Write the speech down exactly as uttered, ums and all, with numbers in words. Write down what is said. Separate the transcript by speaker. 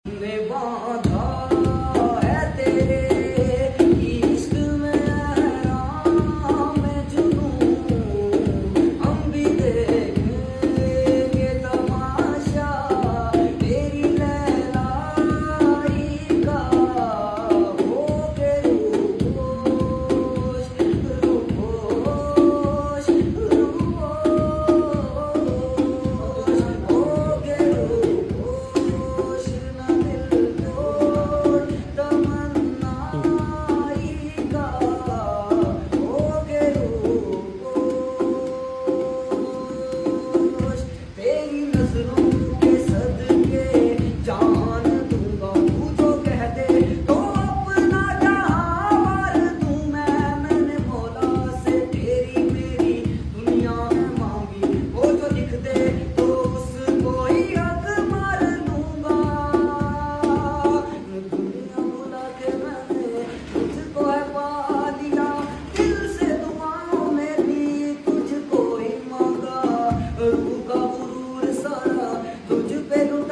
Speaker 1: ने बांधा है तेरे इश्क में राम में जुनूं, हम भी देखेंगे तमाशा तेरी लैलाई का। हो के रूपोश रूपोश रूपोश, हो के रूपोश न दिल तोड़ तमन्नाई का। हो के रूपोश तेरी नजरों के सदके जान दूंगा, तू जो कह दे तो अपना जहां वार दूं मैं। मैंने मौला से तेरी मेरी दुनिया में मांगी, वो जो लिख दे तो उसको ही हक मार लूंगा। दुनिया भुला के मैंने तुझको है पा लिया, दिल से दुआओं में भी तुझको ही मांगा। रूह का गुरूर सारा तुझ पे लुटा